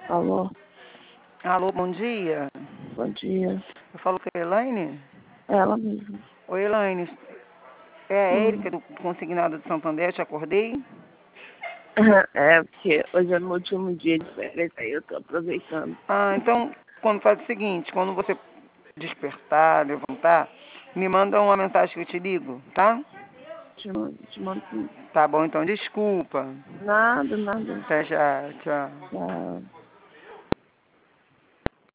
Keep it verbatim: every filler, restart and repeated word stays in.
Alô, Alô, bom dia. bom dia. Eu falo com a Elaine? Ela mesma. Oi, Elaine. É a Hum. Érica do Consignado de Santander, te acordei? É, porque hoje é meu último dia de férias, aí eu tô aproveitando. Ah, então, quando faz o seguinte, quando você despertar, levantar, me manda uma mensagem que eu te ligo, tá? Te mando, te mando sim. Tá bom, então, desculpa. Nada, nada. Até já, tchau. Tchau.